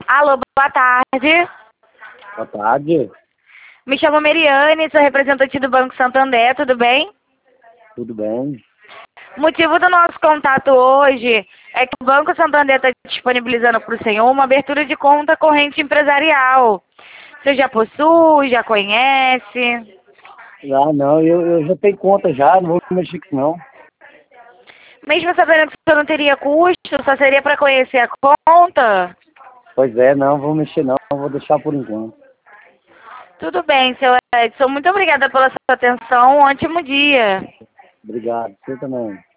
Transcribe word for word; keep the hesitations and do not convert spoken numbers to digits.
Alô, boa tarde. Boa tarde. Me chamo Meriane, sou representante do Banco Santander, tudo bem? Tudo bem? O motivo do nosso contato hoje é que o Banco Santander está disponibilizando para o senhor uma abertura de conta corrente empresarial. Você já possui, já conhece? Ah, não, eu, eu já tenho conta já, não vou mexer com isso não. Mesmo sabendo que isso não teria custo, só seria para conhecer a conta? Pois é, não, vou mexer não, vou deixar por enquanto. Tudo bem, seu Edson. Muito obrigada pela sua atenção. Um ótimo dia. Obrigado, você também.